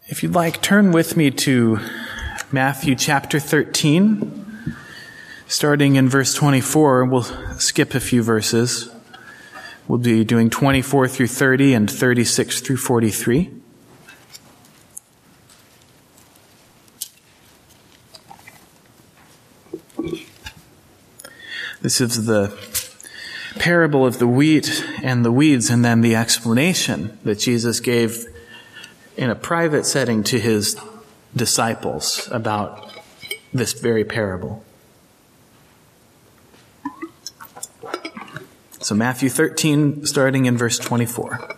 If you'd like, turn with me to Matthew chapter 13, starting in verse 24. We'll skip a few verses. We'll be doing 24 through 30 and 36 through 43. This is the parable of the wheat and the weeds, and then the explanation that Jesus gave in a private setting to his disciples about this very parable. So Matthew 13, starting in verse 24.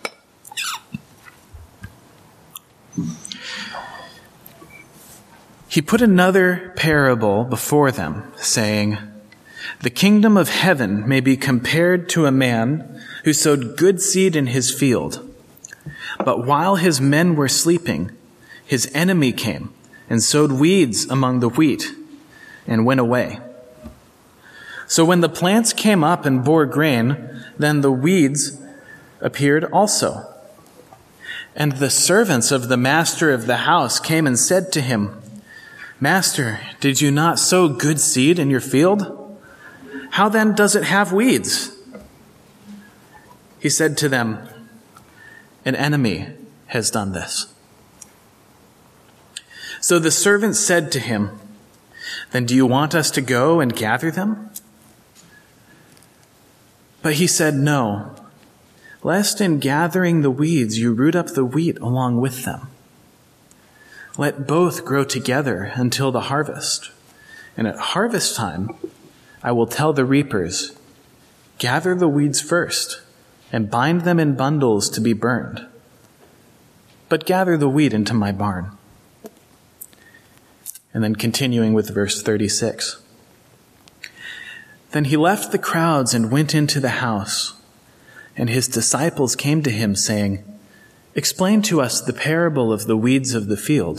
He put another parable before them, saying, "The kingdom of heaven may be compared to a man who sowed good seed in his field. But while his men were sleeping, his enemy came and sowed weeds among the wheat and went away. So when the plants came up and bore grain, then the weeds appeared also. And the servants of the master of the house came and said to him, 'Master, did you not sow good seed in your field? How then does it have weeds?' He said to them, 'An enemy has done this.' So the servants said to him, 'Then do you want us to go and gather them?' But he said, 'No, lest in gathering the weeds you root up the wheat along with them. Let both grow together until the harvest. And at harvest time, I will tell the reapers, gather the weeds first, and bind them in bundles to be burned. But gather the wheat into my barn.'" And then continuing with verse 36. "Then he left the crowds and went into the house, and his disciples came to him, saying, 'Explain to us the parable of the weeds of the field.'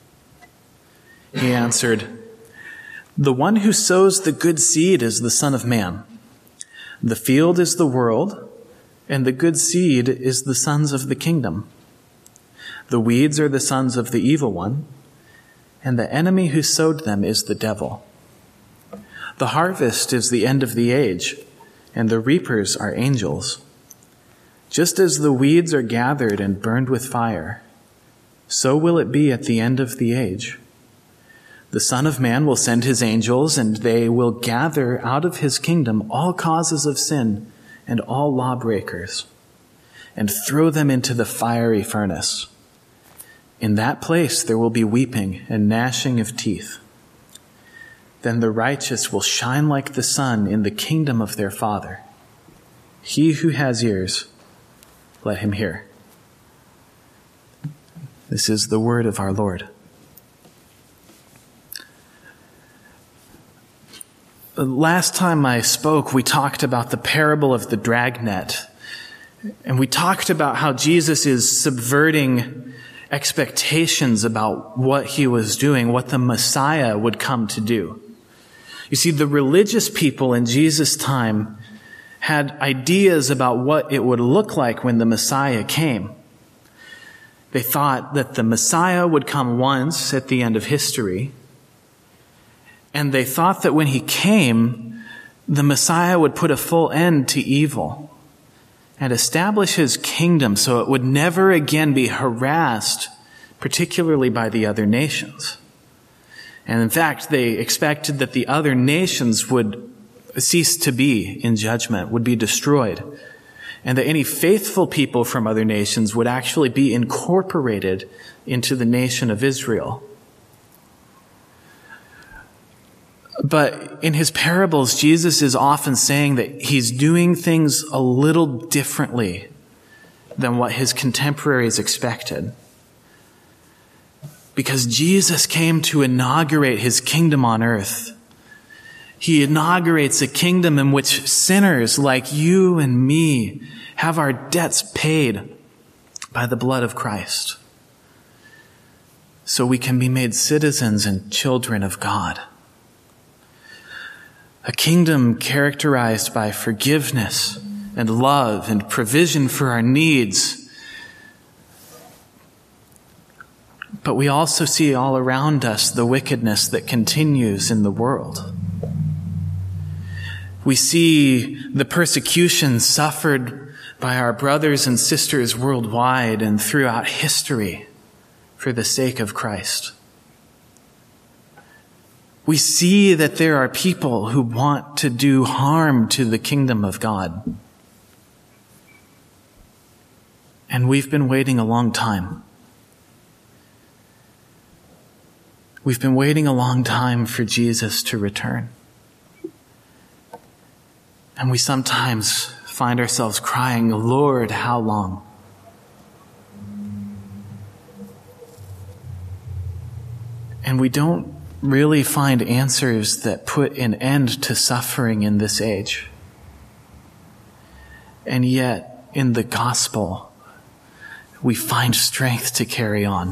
He answered, 'The one who sows the good seed is the Son of Man. The field is the world, and the good seed is the sons of the kingdom. The weeds are the sons of the evil one, and the enemy who sowed them is the devil. The harvest is the end of the age, and the reapers are angels. Just as the weeds are gathered and burned with fire, so will it be at the end of the age. The Son of Man will send his angels, and they will gather out of his kingdom all causes of sin and all lawbreakers, and throw them into the fiery furnace. In that place there will be weeping and gnashing of teeth. Then the righteous will shine like the sun in the kingdom of their Father. He who has ears, let him hear." This is the word of our Lord. Last time I spoke, we talked about the parable of the dragnet. And we talked about how Jesus is subverting expectations about what he was doing, what the Messiah would come to do. You see, the religious people in Jesus' time had ideas about what it would look like when the Messiah came. They thought that the Messiah would come once at the end of history, and they thought that when he came, the Messiah would put a full end to evil and establish his kingdom so it would never again be harassed, particularly by the other nations. And in fact, they expected that the other nations would cease to be in judgment, would be destroyed, and that any faithful people from other nations would actually be incorporated into the nation of Israel. But in his parables, Jesus is often saying that he's doing things a little differently than what his contemporaries expected. Because Jesus came to inaugurate his kingdom on earth. He inaugurates a kingdom in which sinners like you and me have our debts paid by the blood of Christ, so we can be made citizens and children of God. A kingdom characterized by forgiveness and love and provision for our needs, But we also see all around us the wickedness that continues in the world. We see the persecution suffered by our brothers and sisters worldwide and throughout history for the sake of Christ. We see that there are people who want to do harm to the kingdom of God. And we've been waiting a long time. We've been waiting a long time for Jesus to return. And we sometimes find ourselves crying, Lord, how long? And we don't really find answers that put an end to suffering in this age. And yet, in the gospel, we find strength to carry on.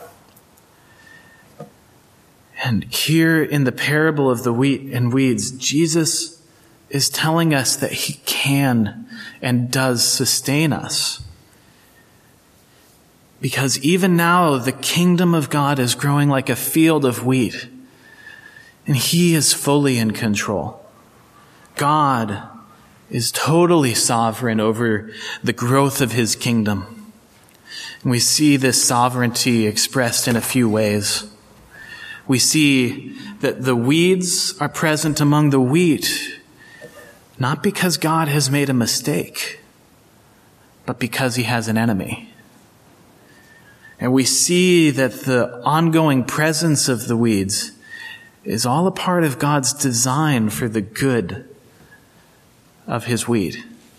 And here in the parable of the wheat and weeds, Jesus is telling us that he can and does sustain us. Because even now, the kingdom of God is growing like a field of wheat, and he is fully in control. God is totally sovereign over the growth of his kingdom. And we see this sovereignty expressed in a few ways. We see that the weeds are present among the wheat, not because God has made a mistake, but because he has an enemy. And we see that the ongoing presence of the weeds is all a part of God's design for the good of his wheat.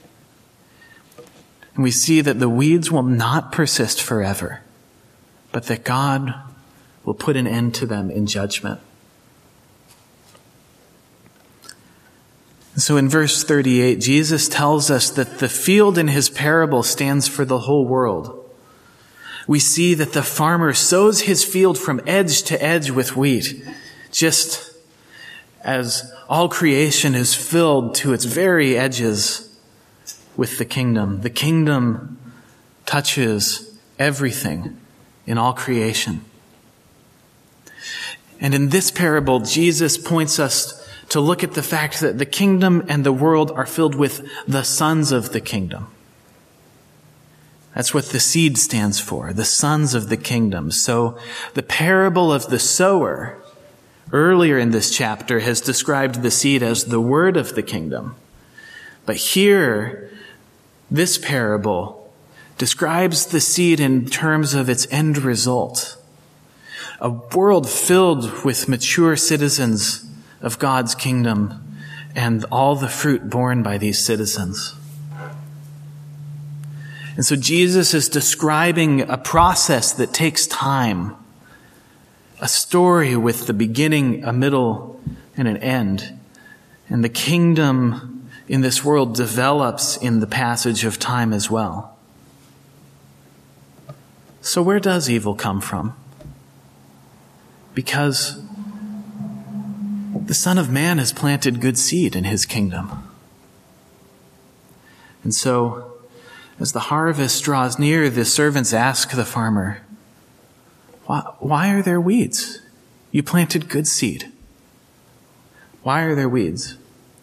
And we see that the weeds will not persist forever, but that God will put an end to them in judgment. So in verse 38, Jesus tells us that the field in his parable stands for the whole world. We see that the farmer sows his field from edge to edge with wheat, just as all creation is filled to its very edges with the kingdom. The kingdom touches everything in all creation. And in this parable, Jesus points us to look at the fact that the kingdom and the world are filled with the sons of the kingdom. That's what the seed stands for, the sons of the kingdom. So the parable of the sower earlier in this chapter has described the seed as the word of the kingdom. But here, this parable describes the seed in terms of its end result. A world filled with mature citizens of God's kingdom and all the fruit borne by these citizens. And so Jesus is describing a process that takes time, a story with the beginning, a middle, and an end. And the kingdom in this world develops in the passage of time as well. So where does evil come from? Because the Son of Man has planted good seed in his kingdom. And so, as the harvest draws near, the servants ask the farmer, why are there weeds? You planted good seed. Why are there weeds?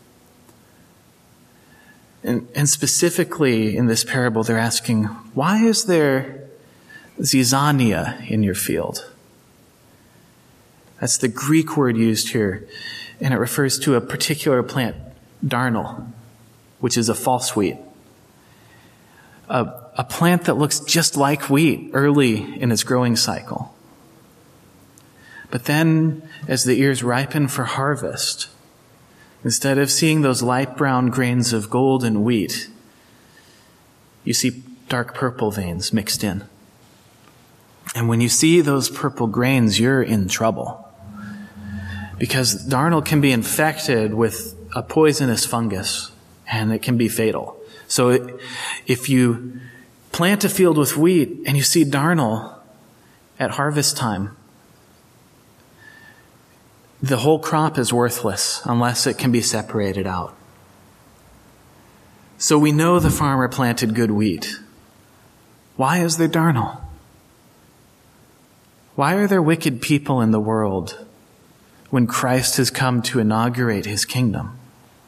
And specifically in this parable, they're asking, why is there zizania in your field? That's the Greek word used here, and it refers to a particular plant, darnel, which is a false wheat. A plant that looks just like wheat early in its growing cycle. But then, as the ears ripen for harvest, instead of seeing those light brown grains of golden wheat, you see dark purple veins mixed in. And when you see those purple grains, you're in trouble. Because darnel can be infected with a poisonous fungus, and it can be fatal. So if you plant a field with wheat and you see darnel at harvest time, the whole crop is worthless unless it can be separated out. So we know the farmer planted good wheat. Why is there darnel? Why are there wicked people in the world when Christ has come to inaugurate his kingdom?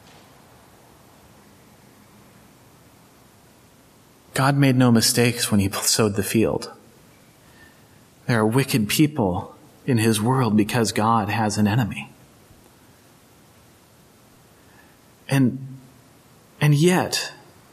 God made no mistakes when he sowed the field. There are wicked people in his world because God has an enemy. And yet,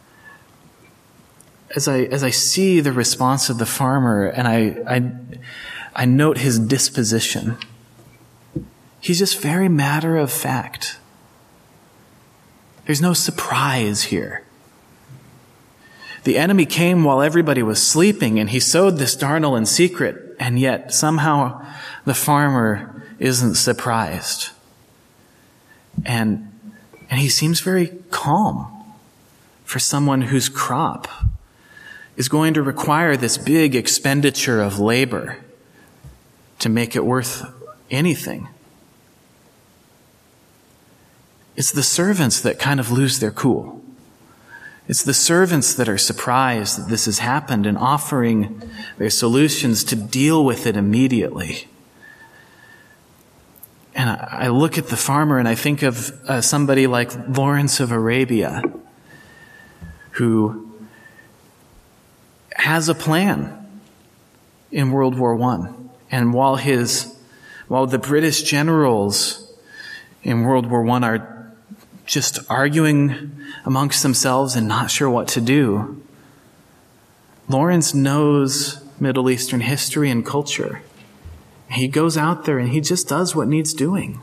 as I see the response of the farmer and I note his disposition, he's just very matter of fact. There's no surprise here. The enemy came while everybody was sleeping, and he sowed this darnel in secret, and yet somehow the farmer isn't surprised. And he seems very calm for someone whose crop is going to require this big expenditure of labor to make it worth anything. It's the servants that kind of lose their cool. It's the servants that are surprised that this has happened and offering their solutions to deal with it immediately. And I look at the farmer and I think of somebody like Lawrence of Arabia, who has a plan in World War I. And while the British generals in World War I are just arguing amongst themselves and not sure what to do, Lawrence knows Middle Eastern history and culture. He goes out there and he just does what needs doing.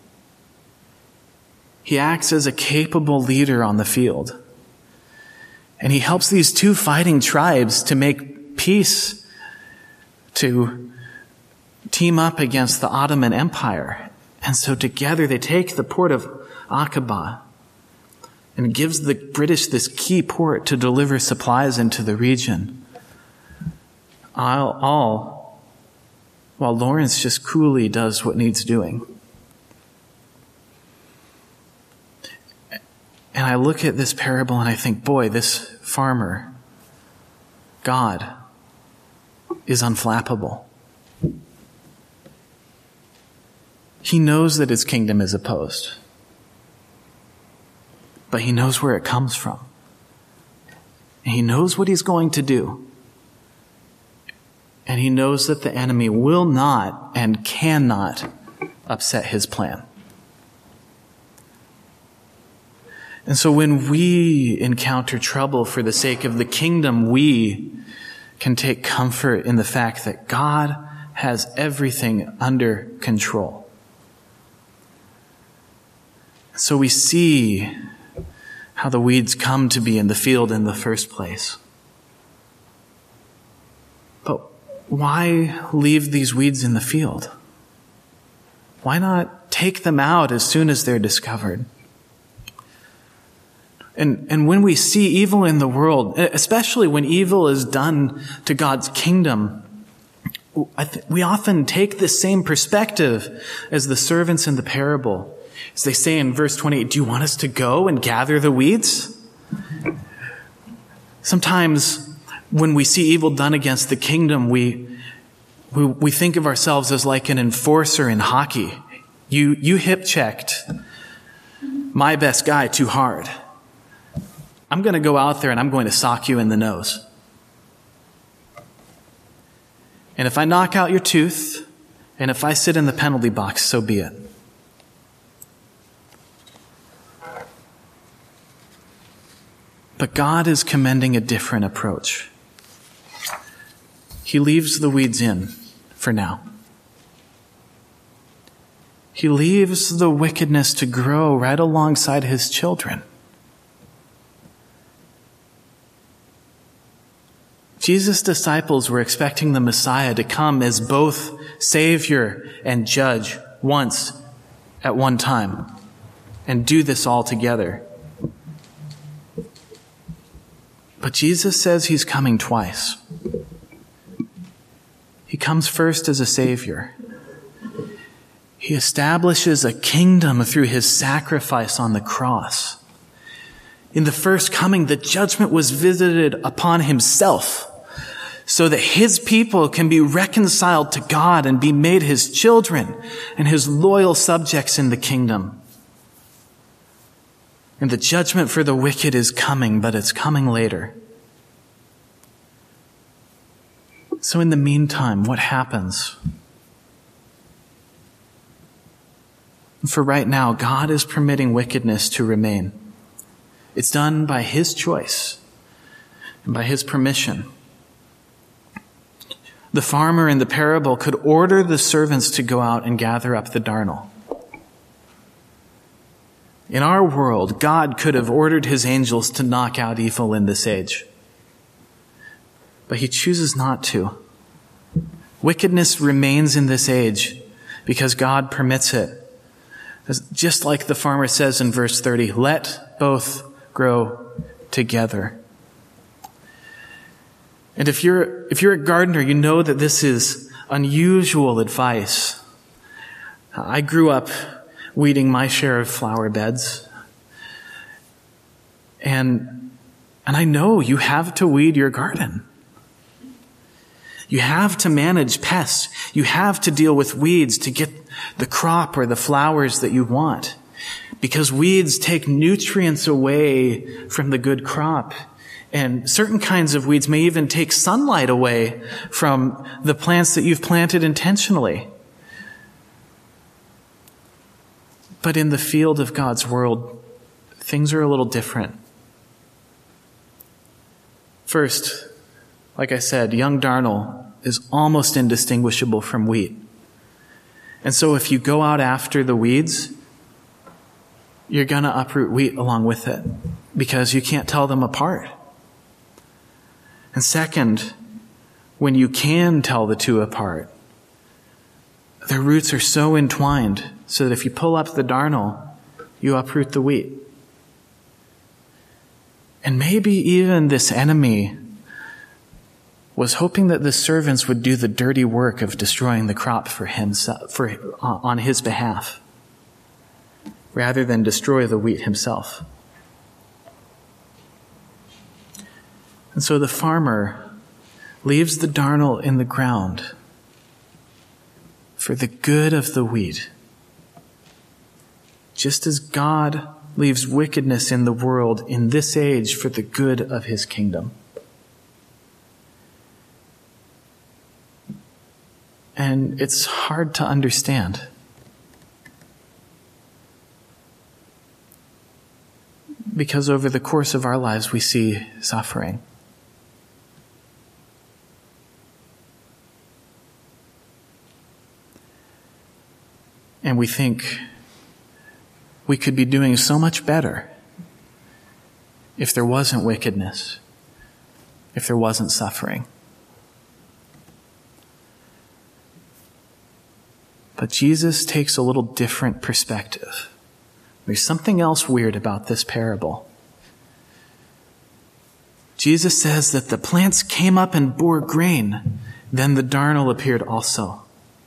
He acts as a capable leader on the field. And he helps these two fighting tribes to make peace, to team up against the Ottoman Empire. And so together they take the port of Aqaba and gives the British this key port to deliver supplies into the region. All while Lawrence just coolly does what needs doing. And I look at this parable and I think, boy, this farmer, God, is unflappable. He knows that his kingdom is opposed. But he knows where it comes from. And he knows what he's going to do. And he knows that the enemy will not and cannot upset his plan. And so when we encounter trouble for the sake of the kingdom, we can take comfort in the fact that God has everything under control. So we see how the weeds come to be in the field in the first place. But why leave these weeds in the field? Why not take them out as soon as they're discovered? And when we see evil in the world, especially when evil is done to God's kingdom, we often take the same perspective as the servants in the parable. As they say in verse 28, do you want us to go and gather the weeds? Sometimes when we see evil done against the kingdom, we think of ourselves as like an enforcer in hockey. You hip-checked my best guy too hard. I'm going to go out there and I'm going to sock you in the nose. And if I knock out your tooth, and if I sit in the penalty box, so be it. But God is commending a different approach. He leaves the weeds in for now. He leaves the wickedness to grow right alongside his children. Jesus' disciples were expecting the Messiah to come as both Savior and Judge once at one time and do this all together. But Jesus says he's coming twice. He comes first as a Savior. He establishes a kingdom through his sacrifice on the cross. In the first coming, the judgment was visited upon himself so that his people can be reconciled to God and be made his children and his loyal subjects in the kingdom. And the judgment for the wicked is coming, but it's coming later. So in the meantime, what happens? For right now, God is permitting wickedness to remain. It's done by his choice and by his permission. The farmer in the parable could order the servants to go out and gather up the darnel. In our world, God could have ordered his angels to knock out evil in this age. But he chooses not to. Wickedness remains in this age because God permits it. Just like the farmer says in verse 30, let both grow together. And if you're a gardener, you know that this is unusual advice. I grew up weeding my share of flower beds. And I know you have to weed your garden. You have to manage pests. You have to deal with weeds to get the crop or the flowers that you want. Because weeds take nutrients away from the good crop. And certain kinds of weeds may even take sunlight away from the plants that you've planted intentionally. But in the field of God's world, things are a little different. First, like I said, young darnel is almost indistinguishable from wheat. And so if you go out after the weeds, you're going to uproot wheat along with it because you can't tell them apart. And second, when you can tell the two apart, their roots are so entwined so that if you pull up the darnel, you uproot the wheat. And maybe even this enemy was hoping that the servants would do the dirty work of destroying the crop for himself, on his behalf, rather than destroy the wheat himself. And so the farmer leaves the darnel in the ground for the good of the wheat, just as God leaves wickedness in the world in this age for the good of his kingdom. And it's hard to understand. Because over the course of our lives, we see suffering. And we think we could be doing so much better if there wasn't wickedness, if there wasn't suffering. But Jesus takes a little different perspective. There's something else weird about this parable. Jesus says that the plants came up and bore grain. Then the darnel appeared also.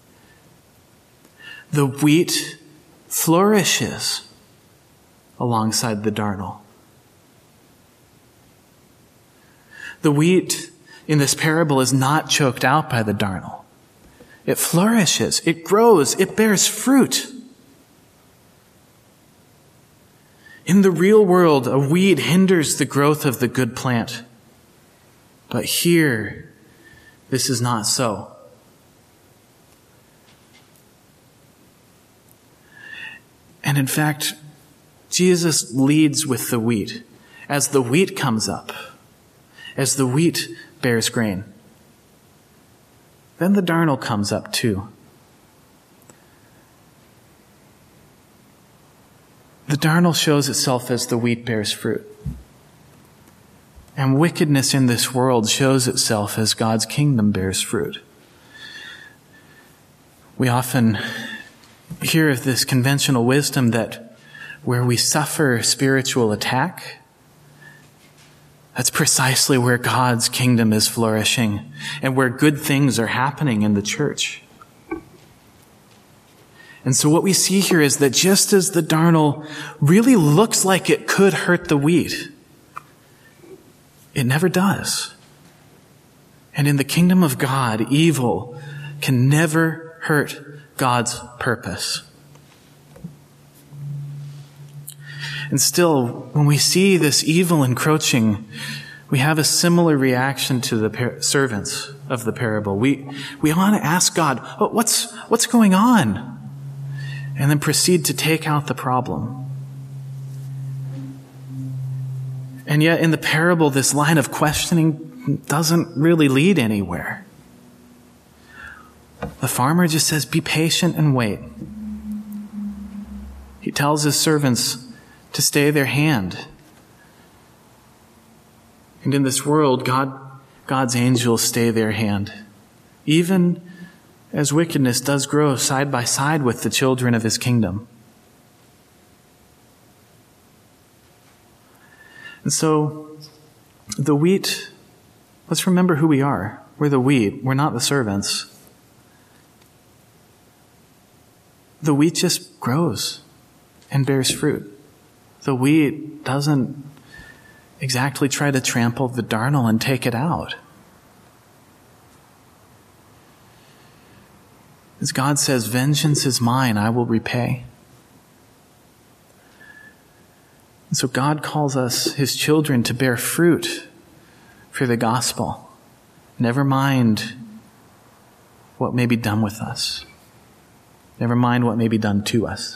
The wheat flourishes alongside the darnel. The wheat in this parable is not choked out by the darnel. It flourishes, it grows, it bears fruit. In the real world, a weed hinders the growth of the good plant. But here, this is not so. And in fact, Jesus leads with the wheat. As the wheat comes up, as the wheat bears grain, then the darnel comes up too. The darnel shows itself as the wheat bears fruit. And wickedness in this world shows itself as God's kingdom bears fruit. We often hear of this conventional wisdom that where we suffer spiritual attack, that's precisely where God's kingdom is flourishing and where good things are happening in the church. And so what we see here is that just as the darnel really looks like it could hurt the wheat, it never does. And in the kingdom of God, evil can never hurt God's purpose. And still, when we see this evil encroaching, we have a similar reaction to the servants of the parable. We want to ask God, what's going on? And then proceed to take out the problem. And yet in the parable, this line of questioning doesn't really lead anywhere. The farmer just says, be patient and wait. He tells his servants to stay their hand. And in this world, God's angels stay their hand, even as wickedness does grow side by side with the children of his kingdom. And so, the wheat, let's remember who we are. We're the wheat. We're not the servants. The wheat just grows and bears fruit. The wheat doesn't exactly try to trample the darnel and take it out. As God says, vengeance is mine, I will repay. And so God calls us, his children, to bear fruit for the gospel. Never mind what may be done with us. Never mind what may be done to us.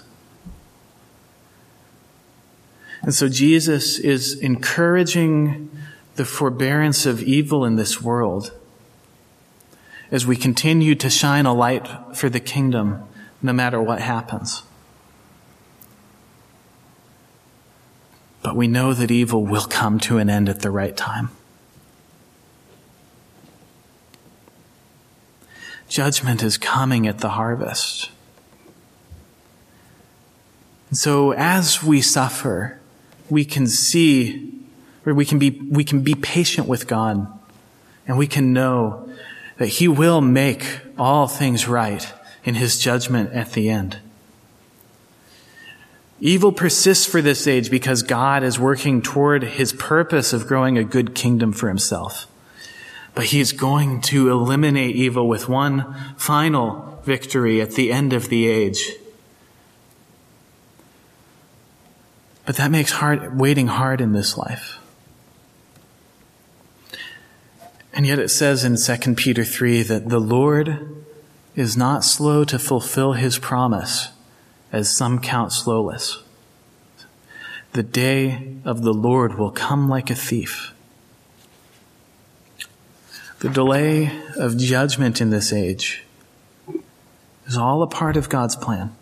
And so Jesus is encouraging the forbearance of evil in this world as we continue to shine a light for the kingdom no matter what happens. But we know that evil will come to an end at the right time. Judgment is coming at the harvest. And so as we suffer, we can see, or we can be patient with God, and we can know that he will make all things right in his judgment at the end. Evil persists for this age because God is working toward his purpose of growing a good kingdom for himself. But he is going to eliminate evil with one final victory at the end of the age. But that makes waiting hard in this life. And yet it says in 2 Peter 3 that the Lord is not slow to fulfill his promise, as some count slowness. The day of the Lord will come like a thief. The delay of judgment in this age is all a part of God's plan.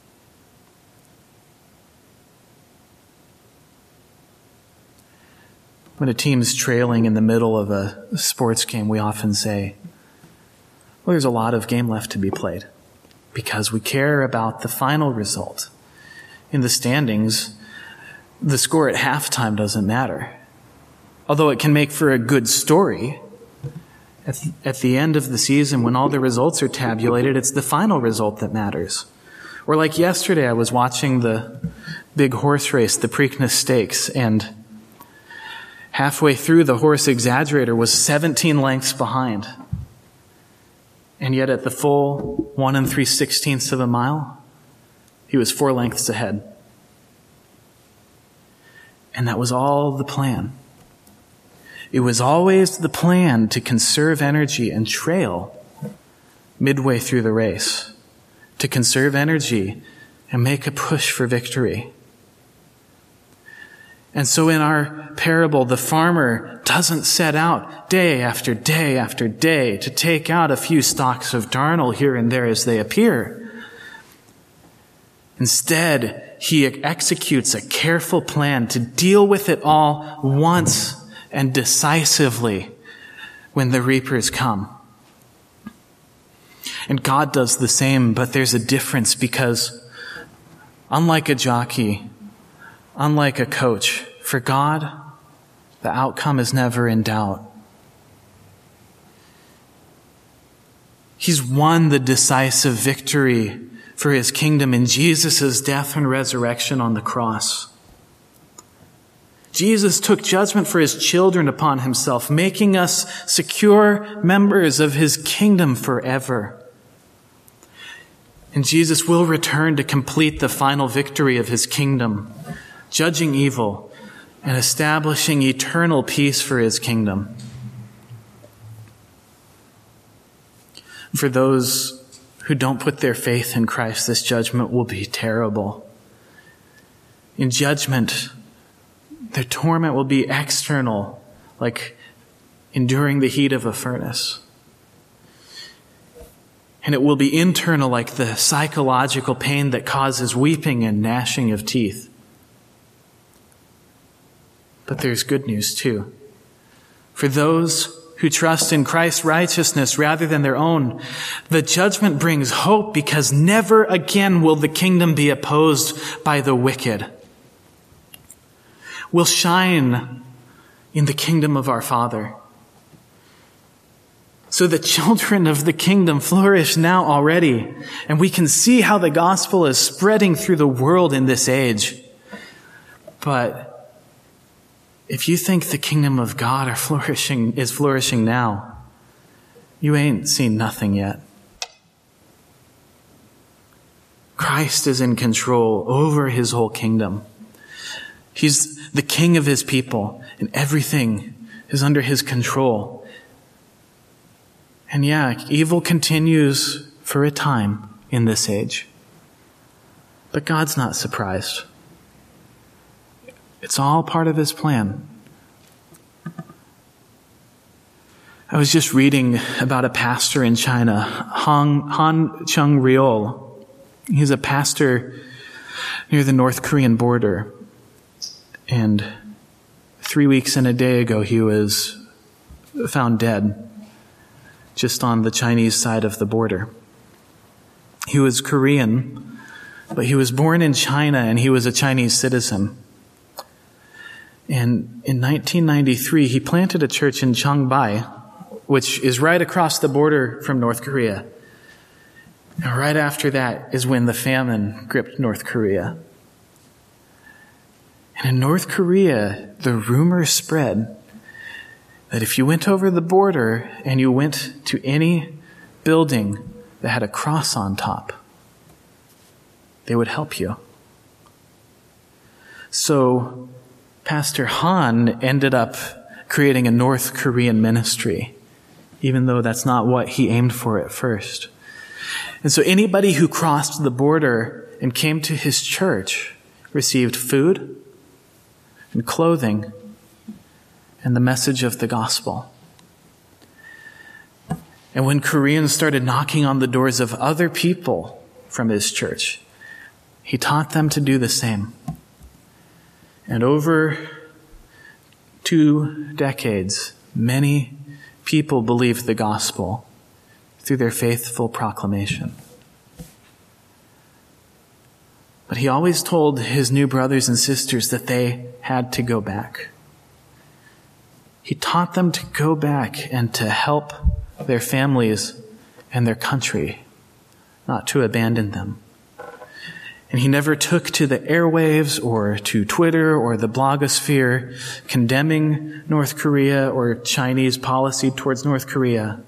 When a team's trailing in the middle of a sports game, we often say, well, there's a lot of game left to be played, because we care about the final result. In the standings, the score at halftime doesn't matter. Although it can make for a good story, at the end of the season, when all the results are tabulated, it's the final result that matters. Or like yesterday, I was watching the big horse race, the Preakness Stakes, and halfway through, the horse Exaggerator was 17 lengths behind. And yet at the full 1 3/16 of a mile, he was 4 lengths ahead. And that was all the plan. It was always the plan to conserve energy and trail midway through the race, to conserve energy and make a push for victory. And so in our parable, the farmer doesn't set out day after day after day to take out a few stalks of darnel here and there as they appear. Instead, he executes a careful plan to deal with it all once and decisively when the reapers come. And God does the same, but there's a difference, because unlike a jockey, unlike a coach, for God, the outcome is never in doubt. He's won the decisive victory for his kingdom in Jesus' death and resurrection on the cross. Jesus took judgment for his children upon himself, making us secure members of his kingdom forever. And Jesus will return to complete the final victory of his kingdom, judging evil and establishing eternal peace for his kingdom. For those who don't put their faith in Christ, this judgment will be terrible. In judgment, their torment will be external, like enduring the heat of a furnace. And it will be internal, like the psychological pain that causes weeping and gnashing of teeth. But there's good news too. For those who trust in Christ's righteousness rather than their own, the judgment brings hope, because never again will the kingdom be opposed by the wicked. We'll shine in the kingdom of our Father. So the children of the kingdom flourish now already, and we can see how the gospel is spreading through the world in this age. But if you think the kingdom of God is flourishing now, you ain't seen nothing yet. Christ is in control over his whole kingdom. He's the king of his people, and everything is under his control. And yeah, evil continues for a time in this age. But God's not surprised. It's all part of his plan. I was just reading about a pastor in China, Han Chung Ryol. He's a pastor near the North Korean border. And 3 weeks and a day ago, he was found dead just on the Chinese side of the border. He was Korean, but he was born in China, and he was a Chinese citizen. And in 1993, he planted a church in Changbai, which is right across the border from North Korea. And right after that is when the famine gripped North Korea. And in North Korea, the rumor spread that if you went over the border and you went to any building that had a cross on top, they would help you. So Pastor Han ended up creating a North Korean ministry, even though that's not what he aimed for at first. And so anybody who crossed the border and came to his church received food and clothing and the message of the gospel. And when Koreans started knocking on the doors of other people from his church, he taught them to do the same. And over 2 decades, many people believed the gospel through their faithful proclamation. But he always told his new brothers and sisters that they had to go back. He taught them to go back and to help their families and their country, not to abandon them. And he never took to the airwaves or to Twitter or the blogosphere condemning North Korea or Chinese policy towards North Korea.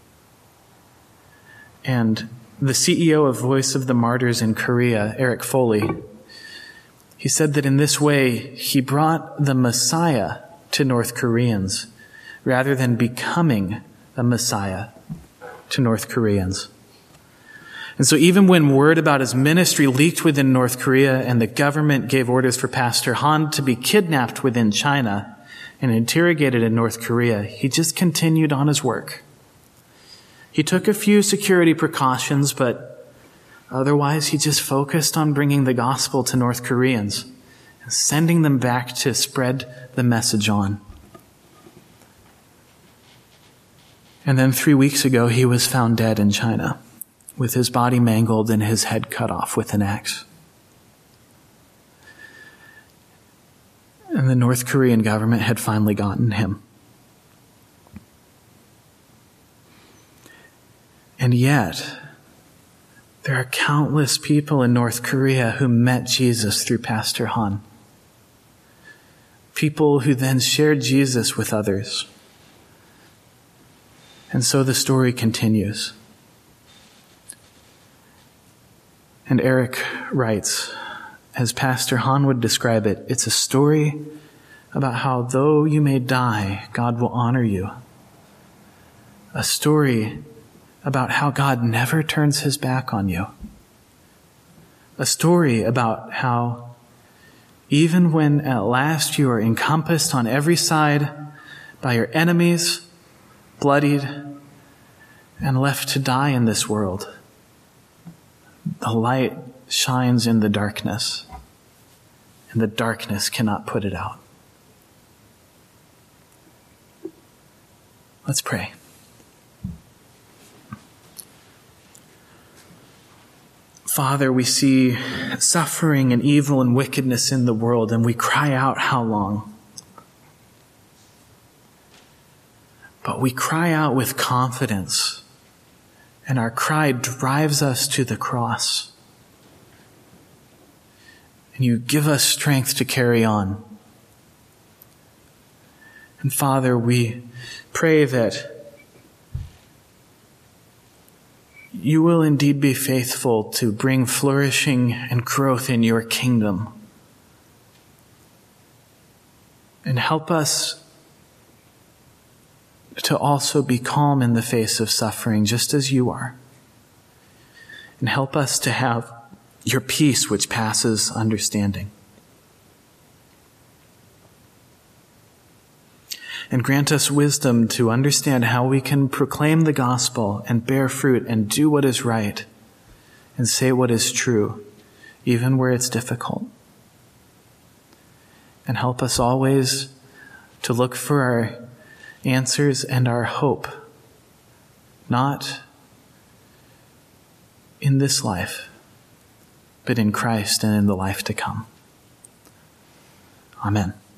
And the CEO of Voice of the Martyrs in Korea, Eric Foley, he said that in this way he brought the Messiah to North Koreans rather than becoming a Messiah to North Koreans. And so even when word about his ministry leaked within North Korea and the government gave orders for Pastor Han to be kidnapped within China and interrogated in North Korea, he just continued on his work. He took a few security precautions, but otherwise he just focused on bringing the gospel to North Koreans and sending them back to spread the message on. And then 3 weeks ago, he was found dead in China, with his body mangled and his head cut off with an axe. And the North Korean government had finally gotten him. And yet, there are countless people in North Korea who met Jesus through Pastor Han. people who then shared Jesus with others. And so the story continues. And Eric writes, as Pastor Han would describe it, it's a story about how though you may die, God will honor you. A story about how God never turns his back on you. A story about how even when at last you are encompassed on every side by your enemies, bloodied, and left to die in this world, the light shines in the darkness, and the darkness cannot put it out. Let's pray. Father, we see suffering and evil and wickedness in the world, and we cry out, how long? But we cry out with confidence, and our cry drives us to the cross. And you give us strength to carry on. And Father, we pray that you will indeed be faithful to bring flourishing and growth in your kingdom. And help us to also be calm in the face of suffering, just as you are. And help us to have your peace which passes understanding. And grant us wisdom to understand how we can proclaim the gospel and bear fruit and do what is right and say what is true, even where it's difficult. And help us always to look for our answers and our hope, not in this life, but in Christ and in the life to come. Amen.